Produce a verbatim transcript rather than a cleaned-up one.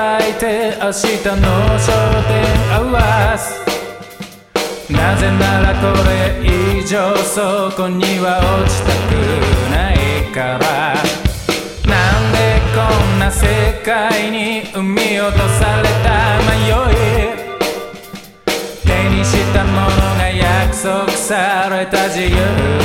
いて明日の焦点合わす。なぜならこれ以上そこには落ちたくないから。なんでこんな世界に生み落とされた迷い、手にしたものが約束された自由